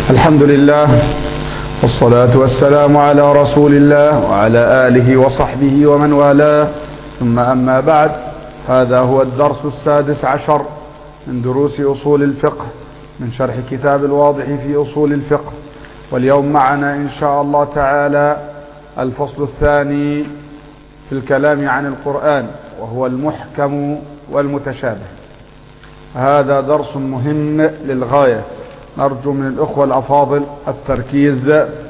الحمد لله والصلاة والسلام على رسول الله وعلى آله وصحبه ومن والاه، ثم أما بعد، هذا هو الدرس 16 من دروس أصول الفقه من شرح كتاب الواضح في أصول الفقه. واليوم معنا إن شاء الله تعالى الفصل الثاني في الكلام عن القرآن، وهو المحكم والمتشابه. هذا درس مهم للغاية، نرجو من الأخوة الأفاضل التركيز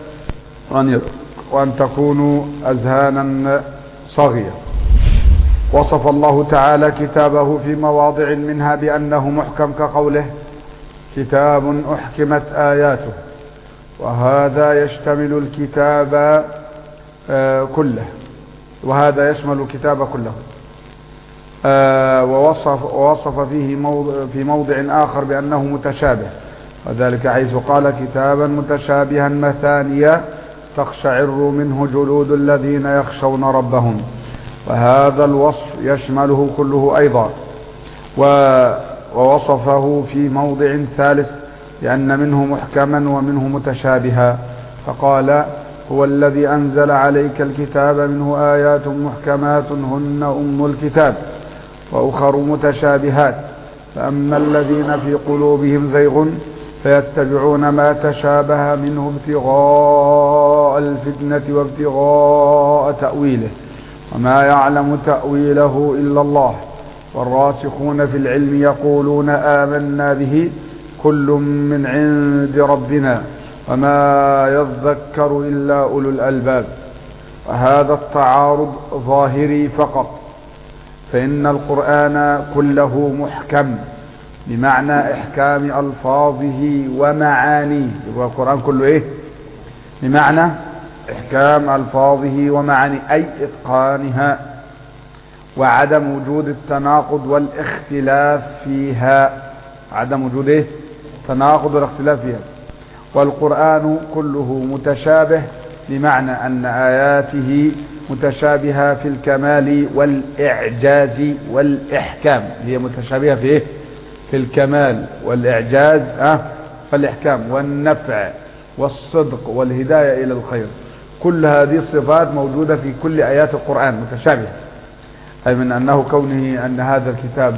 وأن تكونوا أذهانا صاغية. وصف الله تعالى كتابه في مواضع منها بأنه محكم، كقوله: كتاب أحكمت آياته، وهذا يشتمل الكتاب كله، وهذا يشمل الكتاب كله. ووصف فيه في موضع آخر بأنه متشابه، وذلك حيث قال: كتابا متشابها مثانيا تقشعر منه جلود الذين يخشون ربهم. وهذا الوصف يشمله كله أيضا. ووصفه في موضع ثالث لأن منه محكما ومنه متشابها، فقال: هو الذي أنزل عليك الكتاب منه آيات محكمات هن أم الكتاب وأخر متشابهات، فأما الذين في قلوبهم زيغ فيتبعون ما تشابه منه ابتغاء الفتنة وابتغاء تأويله، وما يعلم تأويله إلا الله. والراسخون في العلم يقولون آمنا به كل من عند ربنا وما يذكر إلا أولو الألباب. وهذا التعارض ظاهري فقط، فإن القرآن كله محكم بمعنى إحكام ألفاظه ومعانيه. يبقى القرآن كله إيه؟ بمعنى إحكام ألفاظه ومعانيه، أي إتقانها، وعدم وجود التناقض والاختلاف فيها. عدم وجود إيه؟ التناقض والاختلاف فيها. والقرآن كله متشابه بمعنى أن آياته متشابهة في الكمال والإعجاز والإحكام. هي متشابهة في إيه؟ في الكمال والإعجاز والإحكام والنفع والصدق والهداية إلى الخير. كل هذه الصفات موجودة في كل آيات القرآن متشابهة، أي من أنه كونه أن هذا الكتاب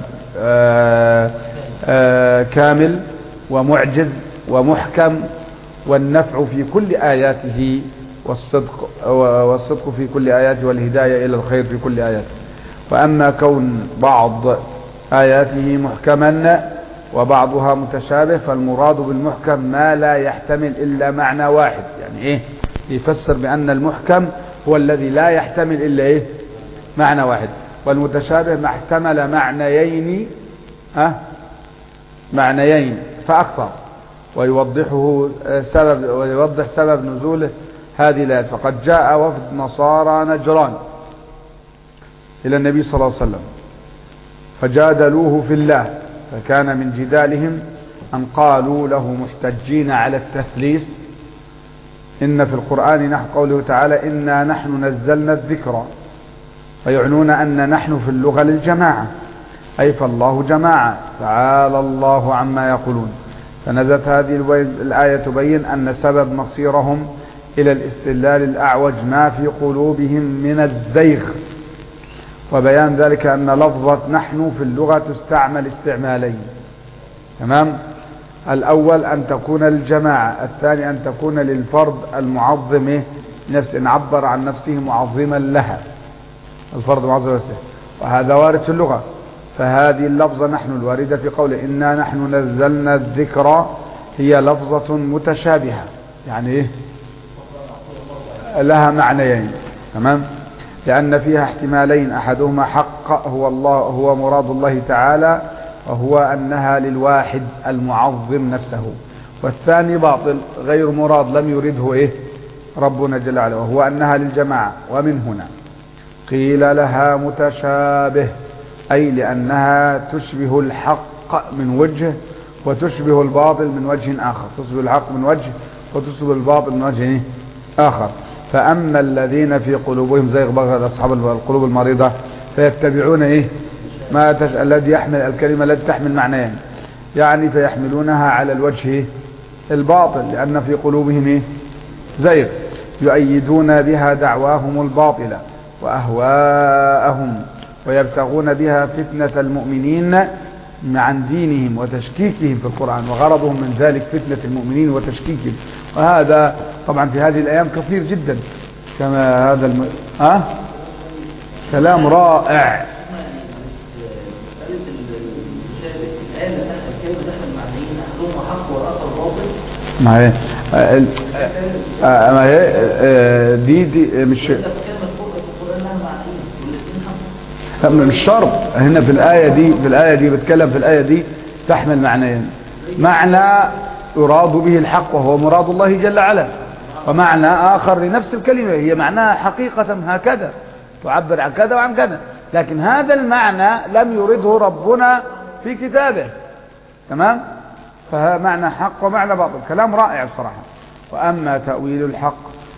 كامل ومعجز ومحكم، والنفع في كل آياته والصدق في كل آياته والهداية إلى الخير في كل آياته. وأما كون بعض آياته محكما وبعضها متشابه، فالمراد بالمحكم ما لا يحتمل إلا معنى واحد. يعني إيه؟ يفسر بأن المحكم هو الذي لا يحتمل إلا إيه؟ معنى واحد. والمتشابه ما احتمل معنيين فأكثر. ويوضح سبب نزوله هذه الآيات. فقد جاء وفد نصارى نجران إلى النبي صلى الله عليه وسلم فجادلوه في الله، فكان من جدالهم أن قالوا له محتجين على التثليث: إن في القرآن نحن قوله تعالى: إنا نحن نزلنا الذكر، فيعنون أن نحن في اللغة للجماعة، أي فالله جماعة، تعالى الله عما يقولون. فنزلت هذه الآية تبين أن سبب مصيرهم إلى الاستدلال الأعوج ما في قلوبهم من الزيغ، وبيان ذلك أن لفظة نحن في اللغة تستعمل استعمالين. تمام؟ الأول أن تكون للجماعة، الثاني أن تكون للفرد المعظم نفسه، إن عبر عن نفسه معظما لها، الفرد معظم نفسه، وهذا وارد في اللغة. فهذه اللفظة نحن الواردة في قوله إنا نحن نزلنا الذكر هي لفظة متشابهة، يعني إيه؟ لها معنيين. تمام؟ لأن فيها احتمالين، أحدهما حق هو مراد الله تعالى، وهو أنها للواحد المعظم نفسه، والثاني باطل غير مراد لم يرده إيه؟ ربنا جل وعلا، وهو أنها للجماعة. ومن هنا قيل لها متشابه، أي لأنها تشبه الحق من وجه وتشبه الباطل من وجه آخر. تشبه الحق من وجه وتشبه الباطل من وجه آخر. فأما الذين في قلوبهم زيغ، بغض أصحاب القلوب المريضة، فيتبعون إيه؟ الذي يحمل الكلمة التي تحمل معنيين، يعني فيحملونها على الوجه الباطل لأن في قلوبهم إيه؟ زيغ، يؤيدون بها دعواهم الباطلة وأهواءهم ويبتغون بها فتنة المؤمنين عن دينهم وتشكيكهم في القرآن، وغرضهم من ذلك فتنة المؤمنين وتشكيكهم. وهذا طبعا في هذه الأيام كثير جدا، كما هذا كلام رائع. ما هي دي مش شرط. هنا في الآية دي بتكلم، في الآية دي تحمل معنيين: معنى يراد به الحق وهو مراد الله جل وعلا، ومعنى آخر لنفس الكلمة هي معناها حقيقة هكذا، تعبر عن كذا وعن كذا، لكن هذا المعنى لم يرده ربنا في كتابه. تمام؟ فمعنى حق ومعنى باطل. كلام رائع بصراحة. وأما تأويل الحق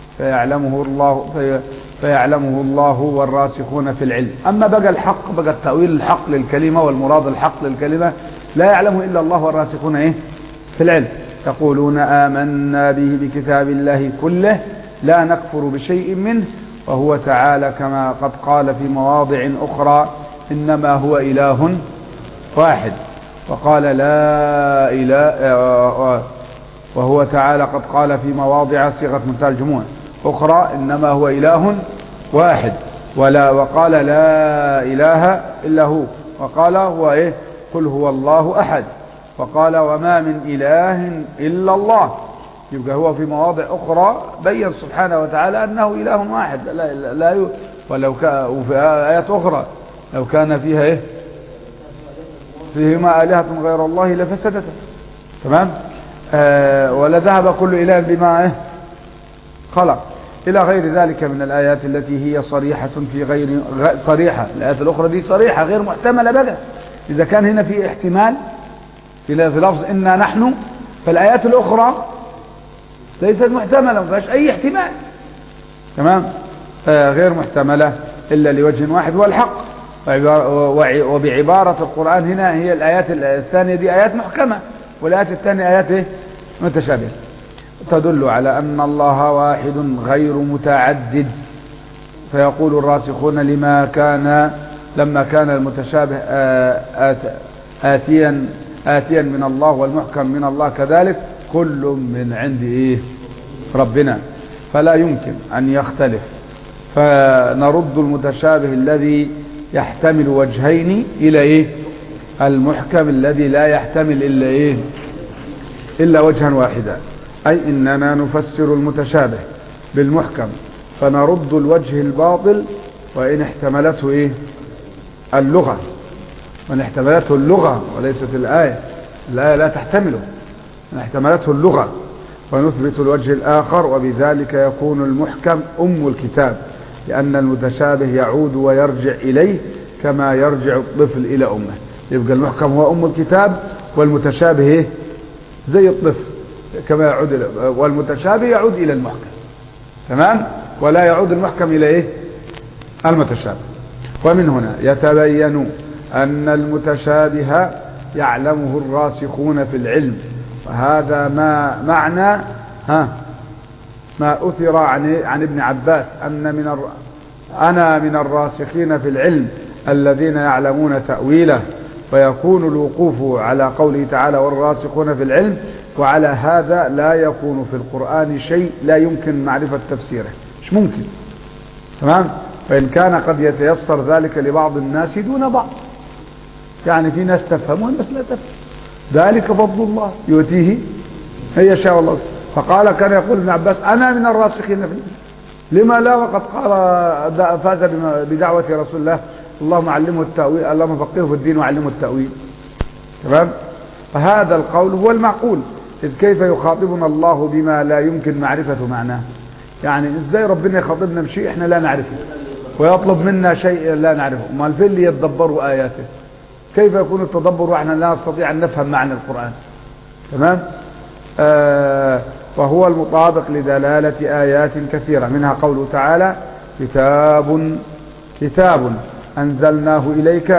فيعلمه الله والراسخون في العلم. أما بقى الحق، بقى التأويل الحق للكلمة والمراد الحق للكلمة لا يعلمه إلا الله والراسخون في العلم. يقولون آمنا به بكتاب الله كله لا نكفر بشيء منه، وهو تعالى كما قد قال في مواضع أخرى إنما هو إله واحد، وقال لا إله، وهو تعالى قد قال في مواضع صيغة منتهى الجموع أخرى إنما هو إله واحد، وقال لا إله إلا هو، وقال هو قل هو الله أحد، وقال وما من إله إلا الله. يبقى هو في مواضع أخرى بين سبحانه وتعالى أنه إله واحد لا ولو وفي آيات أخرى لو كان فيها فيهما آلهة غير الله لفسدتا. تمام؟ ولذهب كل إله بما خلق، إلى غير ذلك من الآيات التي هي صريحة في غير صريحة. الآيات الأخرى دي صريحة غير محتملة بقى. إذا كان هنا في احتمال في لفظ إنا نحن، فالآيات الأخرى ليست محتملة، ما فيهاش أي احتمال. تمام؟ غير محتملة إلا لوجه واحد هو الحق. وبعبارة القرآن هنا هي الآيات الثانية دي آيات محكمة، والآيات الثانية آيات متشابهة تدل على أن الله واحد غير متعدد. فيقول الراسخون لما كان المتشابه آتيا من الله والمحكم من الله كذلك، كل من عند ربنا فلا يمكن أن يختلف. فنرد المتشابه الذي يحتمل وجهين إلى المحكم الذي لا يحتمل إلا وجها واحدا. أي إننا نفسر المتشابه بالمحكم فنرد الوجه الباطل وإن احتملته اللغة، وإن احتملته اللغة وليست الآية لا تحتمله، إن احتملته اللغة، ونثبت الوجه الآخر، وبذلك يكون المحكم أم الكتاب، لأن المتشابه يعود ويرجع إليه كما يرجع الطفل إلى أمه. يبقى المحكم هو أم الكتاب، والمتشابه زي الطفل كما يعود والمتشابه يعود إلى المحكم. تمام؟ ولا يعود المحكم إلى المتشابه. ومن هنا يتبين أن المتشابه يعلمه الراسخون في العلم، وهذا ما معنى ما أثر عن ابن عباس أنا من الراسخين في العلم الذين يعلمون تأويله. ويكون الوقوف على قوله تعالى والراسخون في العلم، وعلى هذا لا يكون في القرآن شيء لا يمكن معرفة تفسيره، مش ممكن. تمام؟ فإن كان قد يتيسر ذلك لبعض الناس دون بعض، يعني في ناس تفهم والناس لا تفهم، ذلك فضل الله يؤتيه من يشاء الله. فقال كان يقول ابن عباس أنا من الراسخين في العلم، لما لا وقد قال فاز بدعوة رسول الله اللهم علمه التأويل، اللهم فقهه في الدين وعلمه التأويل. تمام؟ فهذا القول هو المعقول، إذ كيف يخاطبنا الله بما لا يمكن معرفة معناه؟ يعني إزاي ربنا يخاطبنا بشيء إحنا لا نعرفه، ويطلب منا شيء لا نعرفه؟ ما في اللي يتدبروا آياته، كيف يكون التدبر وإحنا لا نستطيع أن نفهم معنى القرآن؟ تمام؟ وهو المطابق لدلالة آيات كثيرة، منها قوله تعالى كتاب أنزلناه إليك.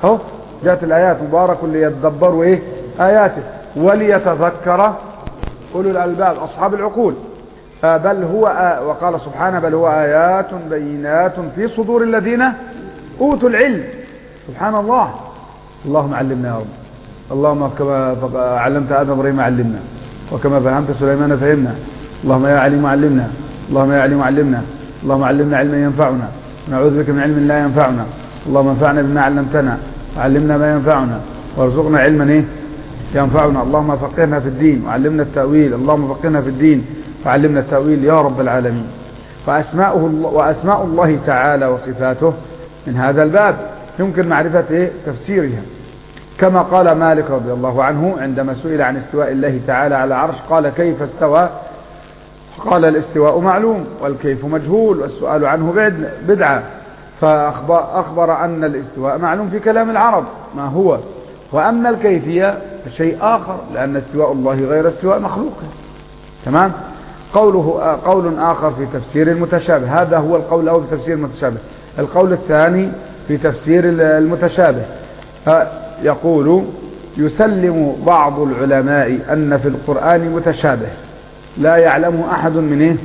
جاءت الآيات مبارك ليتدبروا آياته وليتذكر أولو الألباب أصحاب العقول. بل هو وقال سبحانه بل هو آيات بينات في صدور الذين أوتوا العلم. سبحان الله. اللهم علمنا يا رب. اللهم كما علمت آدم إبراهيم علمنا، وكما فهمت سليمان فهمنا. اللهم يا عليم علمنا، اللهم يا عليم علمنا، اللهم علمنا علما ينفعنا، ونعوذ بك من علم لا ينفعنا. اللهم انفعنا بما علمتنا وعلمنا ما ينفعنا وارزقنا علما ينفعنا. اللهم فقهنا في الدين وعلمنا التأويل. اللهم فقهنا في الدين وعلمنا التأويل يا رب العالمين. وأسماء الله تعالى وصفاته من هذا الباب يمكن معرفة تفسيرها، كما قال مالك رضي الله عنه عندما سئل عن استواء الله تعالى على العرش قال كيف استوى؟ قال الاستواء معلوم والكيف مجهول والسؤال عنه بدعة. فأخبر أن الاستواء معلوم في كلام العرب ما هو، وأما الكيفية شيء آخر، لأن استواء الله غير استواء مخلوقه. تمام. قول آخر في تفسير المتشابه، هذا هو القول الأول في تفسير المتشابه. القول الثاني في تفسير المتشابه يقول يسلم بعض العلماء أن في القرآن متشابه لا يعلمه أحد من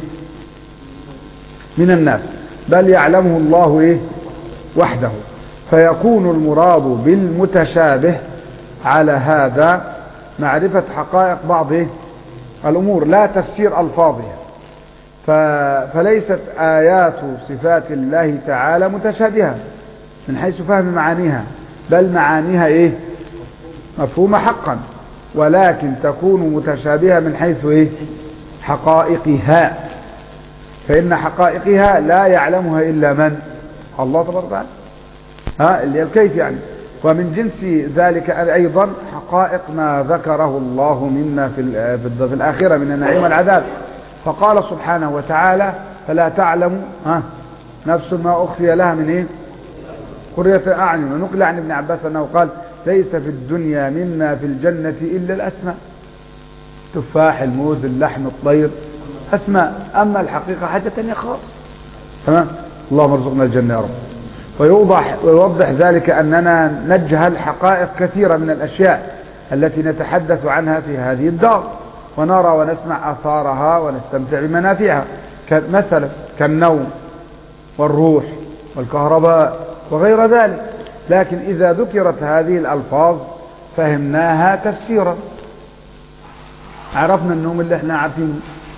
الناس، بل يعلمه الله وحده، فيكون المراد بالمتشابه على هذا معرفة حقائق بعض الأمور لا تفسير ألفاظها. فليست آيات صفات الله تعالى متشابهة من حيث فهم معانيها، بل معانيها مفهومة حقا، ولكن تكون متشابهة من حيث حقائقها، فإن حقائقها لا يعلمها إلا من؟ الله تبارك وتعالى. اللي الكيف يعني. ومن جنس ذلك أيضا حقائق ما ذكره الله مما في الآخرة من النعيم والعذاب، فقال سبحانه وتعالى فلا تعلم نفس ما أخفي لها من قرية أعين. ونقل عن ابن عباس أنه قال ليس في الدنيا مما في الجنة إلا الأسماء، تفاح الموز اللحم الطير أسماء، أما الحقيقة حاجة تانية خالص. تمام. اللهم ارزقنا الجنة يا رب. ويوضح ذلك أننا نجهل حقائق كثيرة من الأشياء التي نتحدث عنها في هذه الدار، ونرى ونسمع آثارها ونستمتع بمنافعها، مثلا كالنوم والروح والكهرباء وغير ذلك. لكن إذا ذكرت هذه الألفاظ فهمناها تفسيرا، عرفنا النوم اللي احنا عارفينه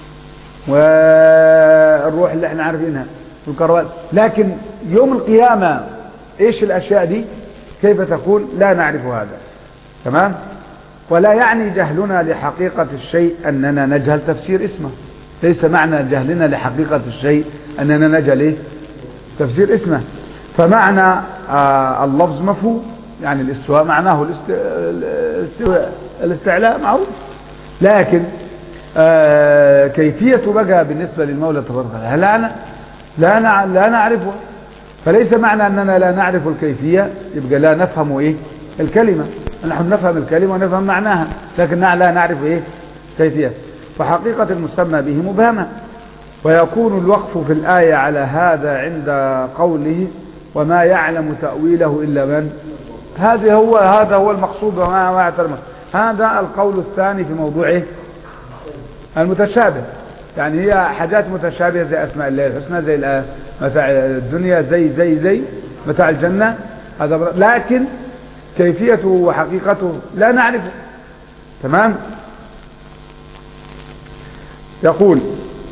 والروح اللي احنا عارفينها والكهرباء، لكن يوم القيامة ايش الأشياء دي كيف تكون لا نعرف هذا. تمام. ولا يعني جهلنا لحقيقة الشيء أننا نجهل تفسير اسمه، ليس معنى جهلنا لحقيقة الشيء أننا نجهل تفسير اسمه. فمعنى اللفظ مفهوم، يعني الاستواء معناه الاستعلاء معروف، لكن كيفية بقى بالنسبة للمولى تبارك وتعالى لا نعرفها. فليس معنى أننا لا نعرف الكيفية يبقى لا نفهم الكلمة. نحن نفهم الكلمة ونفهم معناها، لكن لا نعرف كيفية. فحقيقة المسمى به مبهمة. ويكون الوقف في الآية على هذا عند قوله وما يعلم تأويله إلا من. هذا هو المقصود وما يعلم. هذا القول الثاني في موضوع المتشابه، يعني هي حاجات متشابهة زي أسماء الله الحسنى، زي متاع الدنيا، زي متاع الجنة، هذا لكن كيفيته وحقيقته لا نعرفه. تمام. يقول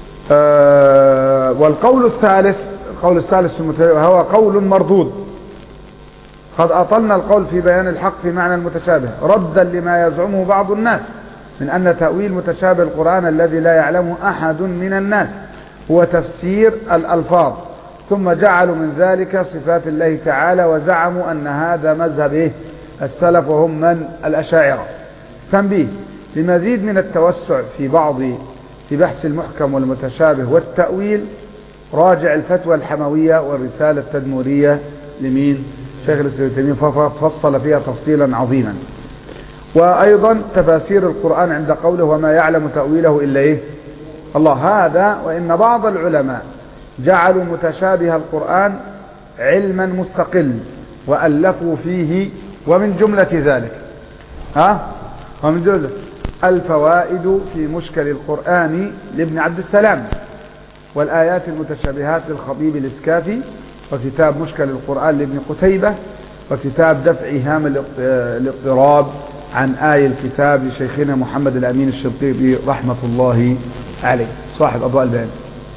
والقول الثالث، القول الثالث هو قول مردود. قد أطلنا القول في بيان الحق في معنى المتشابه ردا لما يزعمه بعض الناس من أن تأويل متشابه القرآن الذي لا يعلمه أحد من الناس هو تفسير الألفاظ، ثم جعلوا من ذلك صفات الله تعالى وزعموا أن هذا مذهب السلف وهم من الأشاعرة. تنبيه: لمزيد من التوسع في بحث المحكم والمتشابه والتأويل راجع الفتوى الحموية والرسالة التدمورية لمين؟ شيخ الإسلام ابن تيمية، فصل فيها تفصيلا عظيما. وأيضا تفاسير القرآن عند قوله وما يعلم تأويله إلا الله. هذا وإن بعض العلماء جعلوا متشابه القرآن علما مستقل وألفوا فيه، ومن جملة ذلك الفوائد في مشكل القرآن لابن عبد السلام، والآيات المتشابهات للخطيب الإسكافي، وكتاب مشكل القرآن لابن قتيبة، وكتاب دفع هام الاضطراب عن آي الكتاب لشيخنا محمد الأمين الشنقيطي رحمة الله عليه صاحب أضواء البيان.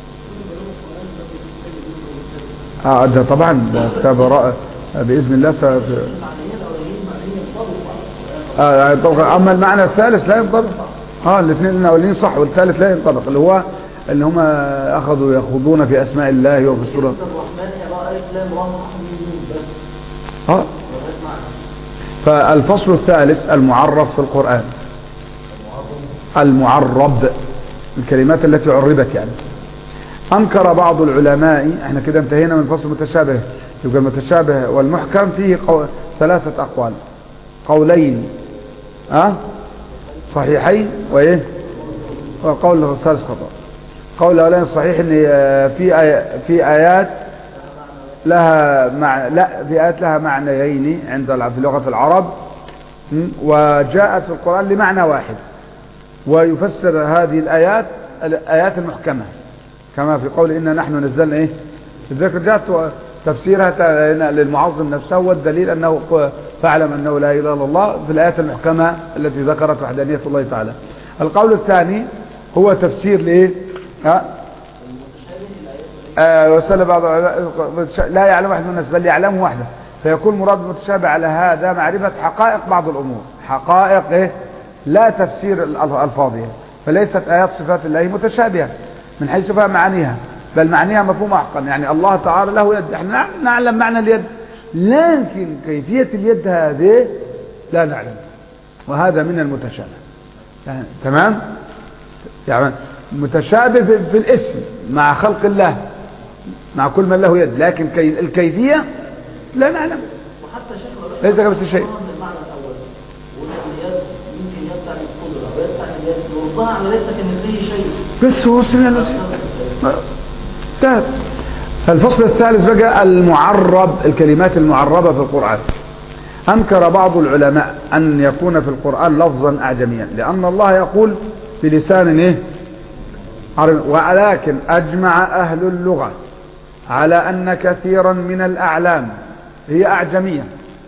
ده طبعا ده كتاب بإذن الله أما المعنى الثالث لا ينطبق. الاثنين الأولين صح والثالث لا ينطبق، اللي هو اللي هم أخذوا يخوضون في أسماء الله وفي السورة. فالفصل الثالث المعرف في القرآن. المعرب الكلمات التي عربت يعني. أنكر بعض العلماء، احنا كده انتهينا من فصل المتشابه. يبقى المتشابه والمحكم فيه ثلاثة أقوال، قولين صحيحين وإيه، وقول الثالث خطأ. قول الأولاني الصحيح ان في آيات لها في آيات لها معنيين عند في لغة العرب، وجاءت في القرآن لمعنى واحد، ويفسر هذه الآيات المحكمة كما في قول إنا نحن نزلنا الذكر. جاءت تفسيرها للمعظم نفسه، والدليل أنه فاعلم أنه لا إله إلا الله في الآيات المحكمة التي ذكرت وحدانية الله تعالى. القول الثاني هو تفسير وسأل بعض لا يعلم واحد من الناس بل يعلمه وحده، فيكون مراد المتشابه على هذا معرفة حقائق بعض الأمور، حقائق لا تفسير الألفاظها. فليست آيات صفات الله متشابهة من حيث فهم معانيها، بل معانيها مفهومة حقا. يعني الله تعالى له يد، احنا نعلم معنى اليد، لكن كيفية اليد هذه لا نعلم، وهذا من المتشابه. يعني تمام، يعني متشابه في الاسم مع خلق الله، مع كل من له يد، لكن الكيفية لا نعلم. وحتى ليس كمثل شيء. المعنى الأول واليد يمكن يبتعد القدرة ويبتعد اليد وربما على ليس كمثله شيء، بس هو سمع نفسه انتهت. الفصل الثالث بقى المعرب، الكلمات المعربة في القرآن. أنكر بعض العلماء أن يكون في القرآن لفظا أعجميا، لأن الله يقول بلسان عربي، ولكن أجمع أهل اللغة على أن كثيرا من الأعلام هي أعجمية،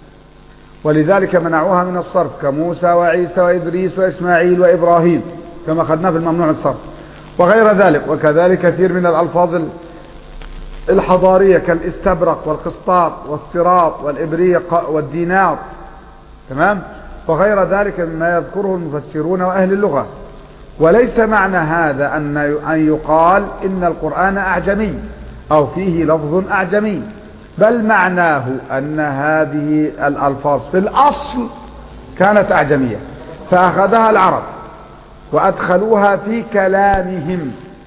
ولذلك منعوها من الصرف كموسى وعيسى وإدريس وإسماعيل وإبراهيم كما أخذنا في الممنوع الصرف وغير ذلك. وكذلك كثير من الألفاظ الحضارية كالاستبرق والقسطاط والصراط والإبريق والدينار، تمام، وغير ذلك مما يذكره المفسرون وأهل اللغة. وليس معنى هذا أن يقال إن القرآن أعجمي أو فيه لفظ أعجمي، بل معناه أن هذه الألفاظ في الأصل كانت أعجمية، فأخذها العرب وأدخلوها في كلامهم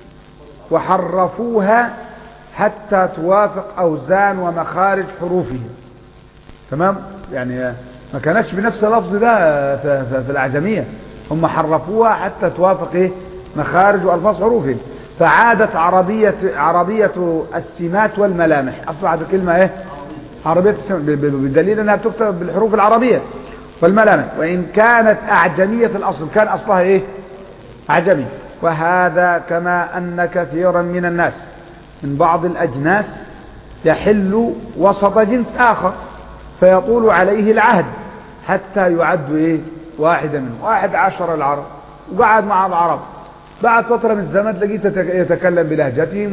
وحرفوها حتى توافق أوزان ومخارج حروفهم، تمام. يعني ما كانتش بنفس اللفظ ده في الأعجمية، هم حرفوها حتى توافق مخارج وألفاظ حروفهم، فعادت عربية السمات والملامح، أصبحت الكلمة عربية السمات، بالدليل أنها بتكتب بالحروف العربية والملامح، وإن كانت أعجمية الأصل كان أصلها أعجمي. وهذا كما أن كثيرا من الناس من بعض الأجناس يحل وسط جنس آخر فيطول عليه العهد حتى يعد واحدا منه. واحد عاشر العرب وقعد مع العرب، بعد فترة من الزمن تلاقيه يتكلم بلهجتهم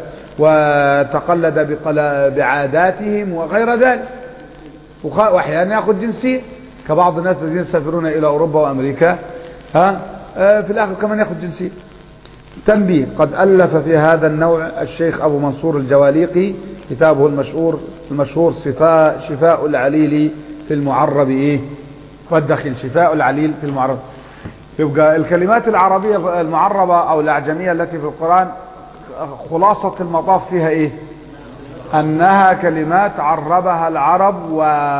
وتقلد بعاداتهم وغير ذلك، وأحيانا يأخذ جنسية كبعض الناس الذين يسافرون إلى أوروبا وأمريكا، في الآخر كمان يأخذ جنسية. تنبيه: قد ألف في هذا النوع الشيخ أبو منصور الجواليقي كتابه المشهور شفاء العليل في المعرب والدخيل. شفاء العليل في المعرب. يبقى الكلمات العربية المعربة أو الأعجمية التي في القرآن خلاصة المطاف فيها أنها كلمات عربها العرب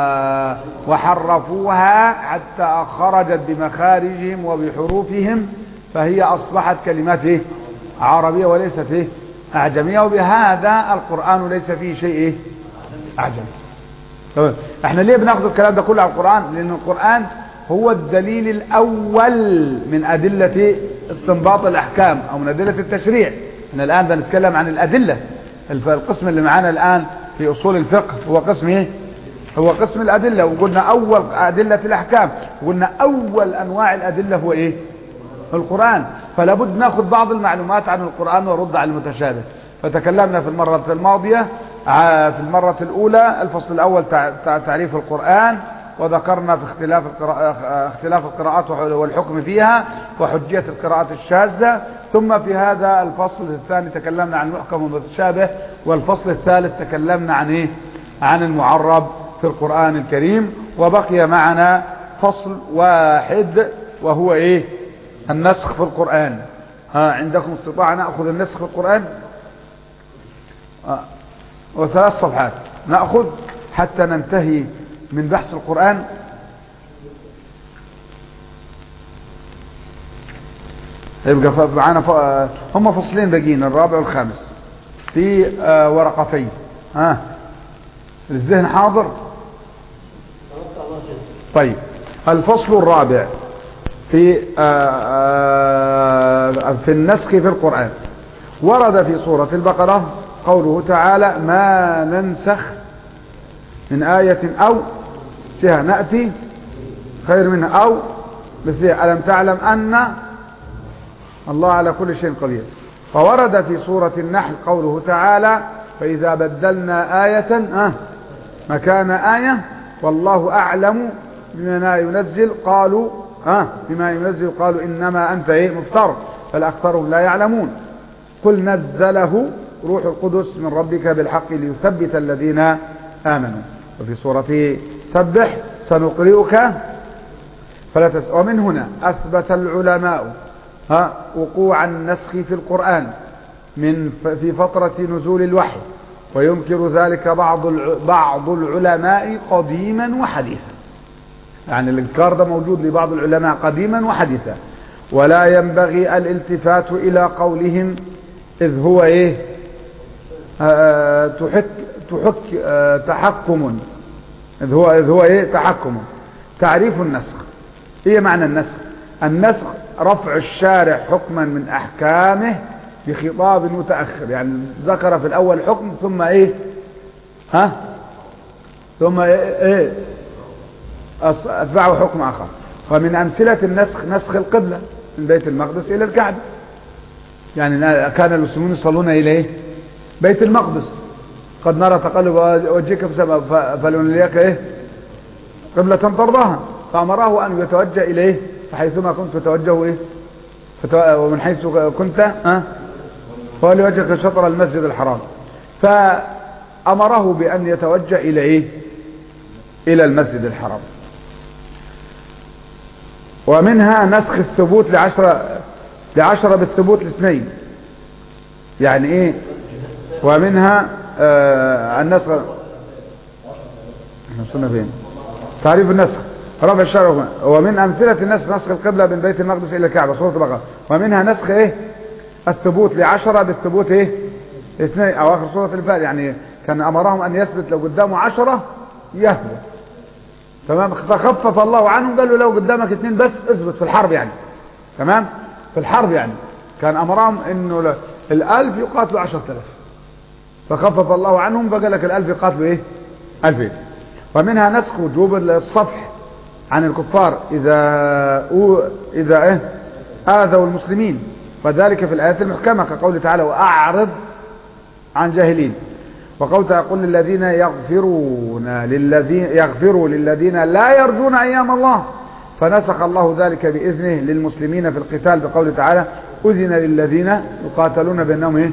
وحرفوها حتى خرجت بمخارجهم وبحروفهم، فهي أصبحت كلمات عربية وليست أعجمية، وبهذا القرآن ليس فيه شيء أعجمي. احنا ليه بناخد الكلام ده كله على القرآن؟ لأن القرآن هو الدليل الأول من أدلة استنباط الأحكام أو من أدلة التشريع. احنا الآن بنتكلم عن الأدلة. القسم اللي معانا الآن في أصول الفقه هو قسم ايه؟ هو قسم الأدلة. وقلنا أول أدلة الأحكام، وقلنا أول أنواع الأدلة هو ايه؟ القرآن. فلا بد ناخذ بعض المعلومات عن القرآن ورد على المتشابه. فتكلمنا في المرة الماضية في المرة الأولى الفصل الأول تعريف القرآن، وذكرنا في اختلاف القراءات والحكم فيها وحجية القراءات الشاذة. ثم في هذا الفصل الثاني تكلمنا عن المحكم والمتشابه، والفصل الثالث تكلمنا عن ايه؟ عن المعرب في القرآن الكريم. وبقي معنا فصل واحد وهو ايه؟ النسخ في القرآن. عندكم استطاعة نأخذ النسخ في القرآن؟ وثلاث صفحات نأخذ حتى ننتهي من بحث القرآن. يبقى معنا هم فصلين باقيين، الرابع والخامس في ورقتين. الذهن حاضر؟ طيب، الفصل الرابع في النسخ في القرآن. ورد في سورة البقرة قوله تعالى: ما ننسخ من آية أو فيها نأتي خير منها أو مثلها ألم تعلم أن الله على كل شيء قدير. فورد في سورة النحل قوله تعالى: فإذا بدلنا آية مكان آية والله أعلم بما ينزل قالوا إنما أنت مفتر بل أكثرهم لا يعلمون قل نزله روح القدس من ربك بالحق ليثبت الذين آمنوا. وفي سورة سبح سنقرئك فلا تنسى. ومن هنا أثبت العلماء وقوع النسخ في القرآن في فترة نزول الوحي، وينكر ذلك بعض العلماء قديما وحديثا. يعني الإنكار ده موجود لبعض العلماء قديما وحديثا. ولا ينبغي الالتفات إلى قولهم إذ هو تحكم. إذ هو تحكم. تعريف النسخ. إيه معنى النسخ؟ النسخ رفع الشارع حكما من أحكامه بخطاب متأخر. يعني ذكر في الأول حكم ثم ثم أتبعه حكم آخر. ومن أمثلة النسخ نسخ القبلة من بيت المقدس إلى الكعبة. يعني كان المسلمون يصلون إلى بيت المقدس. قد نرى تقلب وجهك في السماء فلنريك قبلة ترضاها، فأمره أن يتوجه إليه فحيثما كنت توجهوا ومن حيث كنت فولي وجهك شطر المسجد الحرام. فأمره بأن يتوجه إلى إلى المسجد الحرام. ومنها نسخ الثبوت لعشرة بالثبوت لاثنين. يعني ومنها النسخ. احنا فين؟ تعريف النسخ رفع الشرع. ومن أمثلة النسخ نسخ القبلة من بيت المقدس إلى الكعبة سورة البقرة. ومنها نسخ الثبوت لعشرة بالثبوت اثنين أو آخر سورة الفاتحة. يعني كان أمرهم أن يثبت لو قدامه 10 يثبت. تمام. فخفف الله عنهم، قال له لو قدامك 2 بس اثبت في الحرب. يعني تمام، في الحرب يعني كان أمرهم إنه 1000 يقاتلوا 10,000، فخفف الله عنهم فقال لك 1000 يقاتلوا 2000. ومنها نسخ وجوب الصفح عن الكفار إذا آذوا المسلمين، وذلك في الآيات المحكمة كقوله تعالى: وأعرض عن جاهلين. وقوله تعالى: قل للذين يغفروا للذين لا يرجون أيام الله. فنسخ الله ذلك بإذنه للمسلمين في القتال بقوله تعالى: أذن للذين يقاتلون بأنهم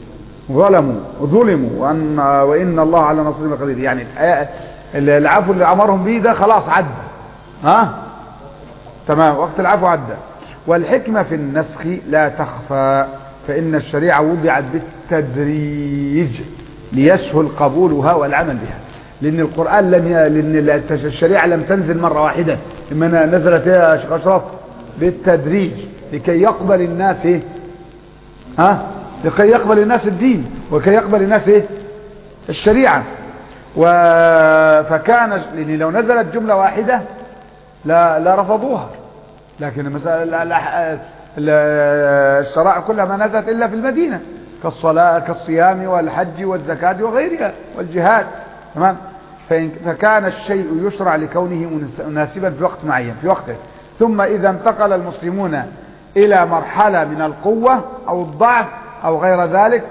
ظلموا وإن الله على نصرهم قدير. يعني العفو اللي أمرهم به ده خلاص عدى. تمام، وقت العفو عدى. والحكمة في النسخ لا تخفى، فإن الشريعة وضعت بالتدريج ليسهل قبولها والعمل بها. لأن القرآن لأن الشريعة لم تنزل مرة واحدة، إنما نزلت يا شيخ أشرف بالتدريج لكي يقبل الناس لكي يقبل الناس الدين وكي يقبل الناس الشريعة. فكان لأن لو نزلت جملة واحدة لا رفضوها، لكن المسألة الشرائع كلها ما نزلت إلا في المدينة، كالصلاة كالصيام والحج والزكاة وغيرها والجهاد. تمام. فكان الشيء يشرع لكونه مناسبا في وقت معين في وقته، ثم إذا انتقل المسلمون إلى مرحلة من القوة أو الضعف أو غير ذلك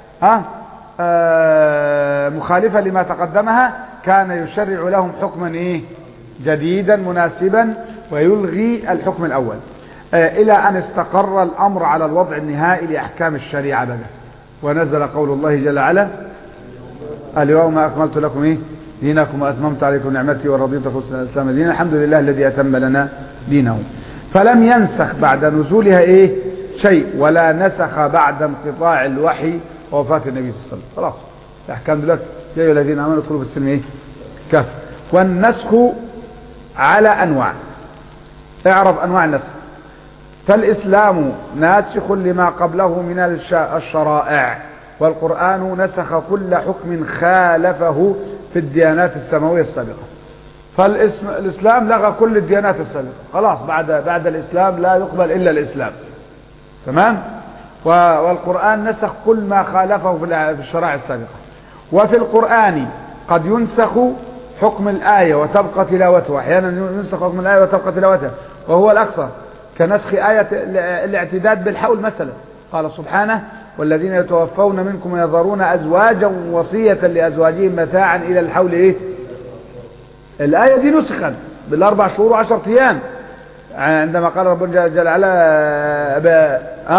مخالفة لما تقدمها، كان يشرع لهم حكما جديدا مناسبا ويلغي الحكم الأول، إلى أن استقر الأمر على الوضع النهائي لأحكام الشريعة بقى، ونزل قول الله جل وعلا: اليوم أكملت لكم دينكم وأتممت عليكم نعمتي ورضيت لكم الإسلام دينا، الحمد لله الذي أتم لنا دينه. فلم ينسخ بعد نزولها شيء، ولا نسخ بعد انقطاع الوحي ووفاة النبي صلى الله عليه وسلم. خلاص الأحكام دلوقتي يا أيها الذين آمنوا ادخلوا في السلم كافة. والنسخ على أنواع، اعرف أنواع النسخ. فالإسلام ناسخ لما قبله من الشرائع، والقرآن نسخ كل حكم خالفه في الديانات السماوية السابقة. فالإسلام لغى كل الديانات السابقة، خلاص بعد الإسلام لا يقبل إلا الإسلام. تمام. والقرآن نسخ كل ما خالفه في الشرائع السابقة. وفي القرآن قد ينسخ حكم الآية وتبقى تلاوته، أحيانا ينسخ حكم الآية وتبقى تلاوته وهو الأكثر، كنسخ آية الاعتداد بالحول مثلا. قال سبحانه: والذين يتوفون منكم ويذرون أزواجا وصية لأزواجهم متاعا إلى الحول. الآية دي نسخت بالأربع شهور و10 أيام، عندما قال ربنا جل وعلا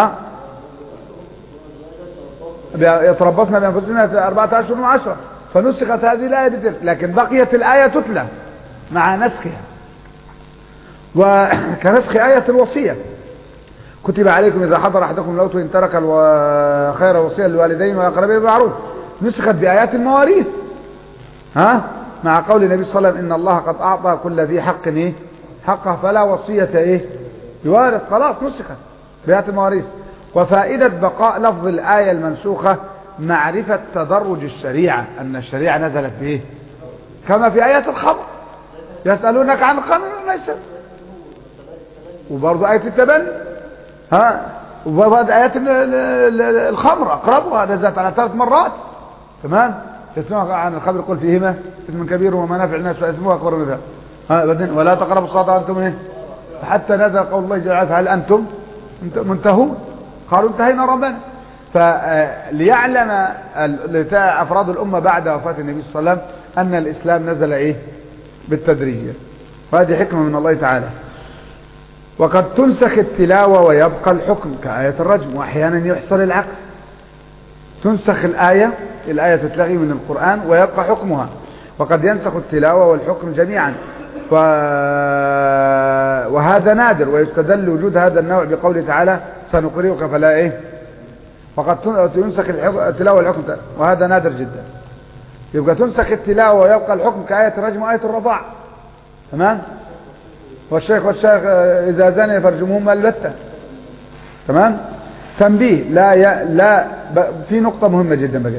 يتربصن بأنفسهن 4 أشهر و10، فنسخت هذه الآية بتلك، لكن بقيت الآية تتلى مع نسخها. وكنسخ آية الوصية: كتب عليكم إذا حضر أحدكم الموت إن ترك خير وصية للوالدين والأقربين بالمعروف، نسخت بآيات المواريث مع قول النبي صلى الله عليه وسلم: إن الله قد أعطى كل ذي حق حقه فلا وصية يوارث. خلاص نسخت بآيات المواريث. وفائدة بقاء لفظ الآية المنسوخة معرفة تدرج الشريعة، أن الشريعة نزلت كما في آيات الخمر: يسألونك عن الخمر والميسر، وبرضه آية التبني وبرضه آيات الخمر أقربها نزلت على 3 مرات. تمام. يسألونك عن الخمر قل فيهما إثم كبير ومنافع للناس وإثمها أكبر من ذلك ولا تقربوا الصلاة وأنتم حتى نزل قول الله جل وعلا: هل أنتم منتهون؟ قالوا انتهينا ربنا. فليعلم أفراد الأمة بعد وفاة النبي صلى الله عليه وسلم أن الإسلام نزل بالتدريج، وهذه حكمة من الله تعالى. وقد تنسخ التلاوة ويبقى الحكم كآية الرجم، وأحيانا يحصل العكس، تنسخ الآية تتلغي من القرآن ويبقى حكمها. وقد ينسخ التلاوة والحكم جميعا، وهذا نادر، ويستدل وجود هذا النوع بقوله تعالى: سنقرئك فلا وقد ينسخ التلاوة والحكم، وهذا نادر جدا. يبقى تنسخ التلاوة ويبقى الحكم كآية الرجم وآية الرضاع. تمام. والشيخ إذا زني فرجمهما البتة. تمام. تنبيه: لا في نقطة مهمة جدا بقى: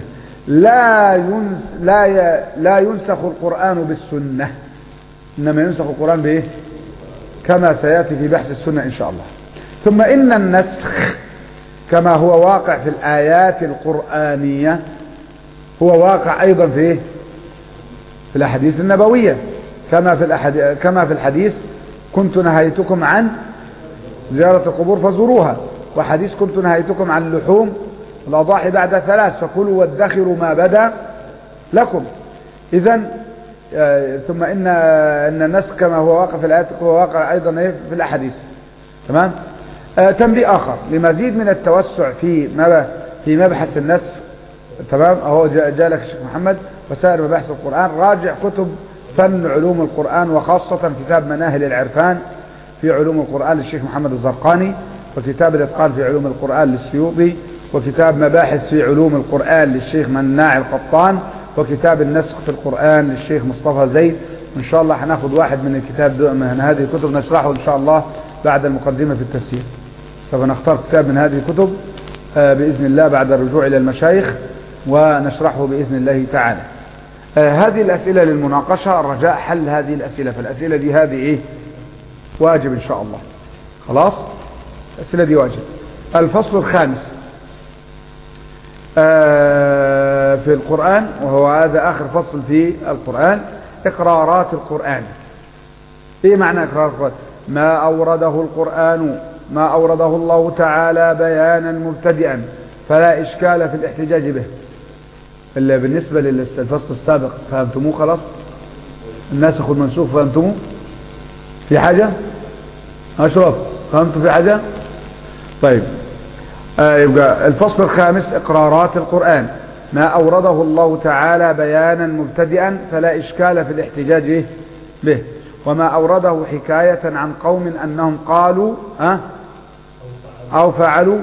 لا ينسخ القرآن بالسنة، إنما ينسخ القرآن كما سيأتي في بحث السنة إن شاء الله. ثم إن النسخ كما هو واقع في الآيات القرآنية هو واقع أيضا في الأحاديث النبوية، كما في الحديث: كنت نهيتكم عن زيارة القبور فزوروها، وحديث: كنت نهيتكم عن لحوم الأضاحي بعد 3 فكلوا وادخروا ما بدا لكم. إذن ثم إن النسخ كما هو واقع في الآيات هو واقع أيضا في الأحاديث. تمام. تنبيه آخر لمزيد من التوسع في مبحث النسخ. تمام. أهو جاء لك الشيخ محمد وسائر مباحث القرآن، راجع كتب فن علوم القرآن، وخاصة كتاب مناهل العرفان في علوم القرآن للشيخ محمد الزرقاني، وكتاب الإتقان في علوم القرآن للسيوطي، وكتاب مباحث في علوم القرآن للشيخ مناع القطان، وكتاب النسخ في القرآن للشيخ مصطفى زيد. إن شاء الله هناخد واحد من الكتاب من هذه الكتب نشرحه إن شاء الله بعد المقدمة في التفسير. سوف نختار كتاب من هذه الكتب بإذن الله بعد الرجوع إلى المشايخ ونشرحه بإذن الله تعالى. هذه الأسئلة للمناقشة، الرجاء حل هذه الأسئلة، فالأسئلة دي هذه واجب إن شاء الله. خلاص الأسئلة دي واجب. الفصل الخامس في القرآن، وهو هذا آخر فصل في القرآن، إقرارات القرآن. إيه معنى إقرار القرآن؟ ما أورده القرآن، ما أورده الله تعالى بيانا مبتدئا فلا إشكال في الاحتجاج به. إلا بالنسبة للفصل السابق فهمتموه خلاص؟ الناسخ والمنسوخ فهمتموه؟ في حاجة؟ أشرف فهمتوا في حاجة؟ طيب يبقى الفصل الخامس إقرارات القرآن. ما أورده الله تعالى بيانا مبتدئا فلا إشكال في الاحتجاج به، وما أورده حكاية عن قوم أنهم قالوا أو فعلوا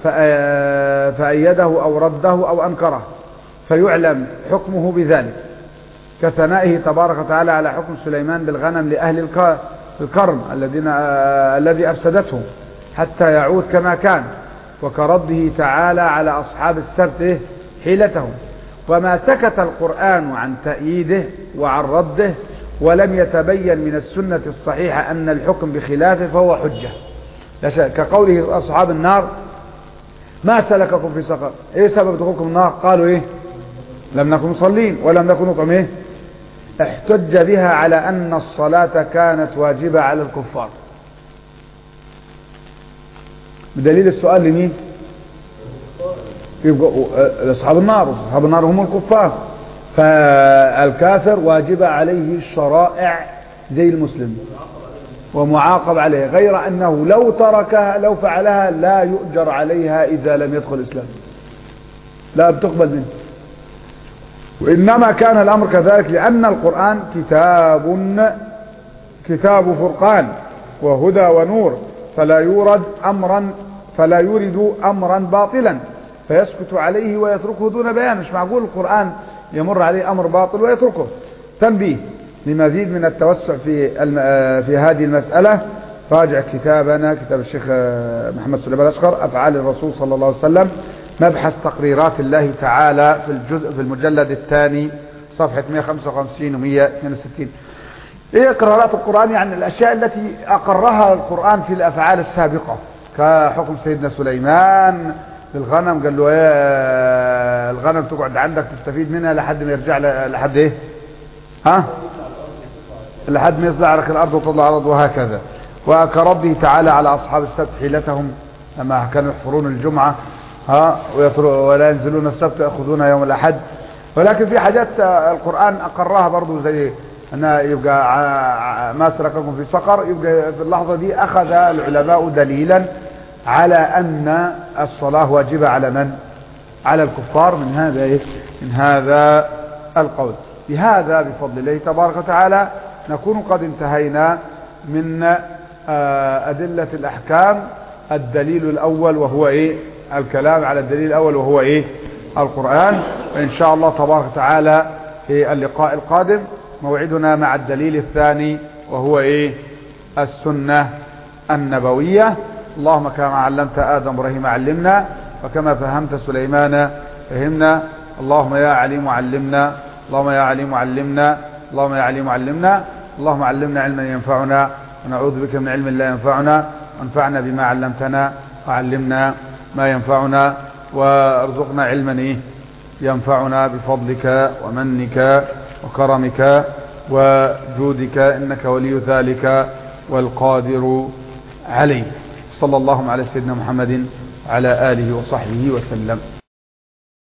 فأيده أو رده أو أنكره فيعلم حكمه بذلك، كثنائه تبارك وتعالى على حكم سليمان بالغنم لأهل الكرم الذي أفسدتهم حتى يعود كما كان، وكرده تعالى على أصحاب السبت حيلتهم. وما سكت القرآن عن تأييده وعن رده ولم يتبين من السنة الصحيحة أن الحكم بخلافه فهو حجة. كقوله أصحاب النار ما سلككم في سقر، ايه سبب دخولكم النار؟ قالوا ايه؟ لم نكن مصلين ولم نكن نطعم ايه؟ احتج بها على أن الصلاة كانت واجبة على الكفار. بدليل السؤال لمين؟ يبقى أصحاب النار، أصحاب النار هم الكفار، فالكافر واجب عليه الشرائع زي المسلم ومعاقب عليه، غير أنه لو تركها لو فعلها لا يؤجر عليها إذا لم يدخل الإسلام، لا بتقبل منه. وإنما كان الأمر كذلك لأن القرآن كتاب فرقان وهدى ونور، فلا يورد أمرا باطلا فيسكت عليه ويتركه دون بيان. مش معقول القرآن يمر عليه أمر باطل ويتركه. تنبيه لمزيد من التوسع في هذه المسألة راجع كتابنا، كتاب الشيخ محمد سليمان الأشقر أفعال الرسول صلى الله عليه وسلم، مبحث تقريرات الله تعالى في المجلد الثاني صفحة 155 و 162. ايه اقرارات القرآن؟ يعني الاشياء التي اقرها القرآن في الافعال السابقة، كحكم سيدنا سليمان بالغنم، قال له ايه الغنم تقعد عندك تستفيد منها لحد ما يرجع لحد ايه لحد ما يطلع لك الارض وتطلع الارض، وهكذا. وكرده تعالى على اصحاب السبت حيلتهم لما كانوا يحفرون الجمعة ولا ينزلون السبت يأخذون يوم الأحد. ولكن في حاجات القرآن أقرها برضو زي أن يبقى ما سلككم في سقر، يبقى في اللحظة دي أخذ العلماء دليلا على أن الصلاة واجبة على من؟ على الكفار من هذا القول. بهذا بفضل الله تبارك وتعالى نكون قد انتهينا من أدلة الأحكام. الدليل الأول وهو إيه؟ الكلام على الدليل الأول وهو إيه؟ القرآن. وإن شاء الله تبارك وتعالى في اللقاء القادم موعدنا مع الدليل الثاني وهو إيه؟ السنة النبوية. اللهم كما علمت آدم إبراهيم علمنا، وكما فهمت سليمان فهمنا. اللهم يا عليم علمنا، اللهم يا عليم علمنا، اللهم يا عليم علمنا. اللهم علمنا علما ينفعنا ونعوذ بك من علم لا ينفعنا، وانفعنا بما علمتنا وعلمنا ما ينفعنا، وارزقنا علما ينفعنا بفضلك ومنك وكرمك وجودك، إنك ولي ذلك والقادر عليه. صلى الله على سيدنا محمد وعلى آله وصحبه وسلم.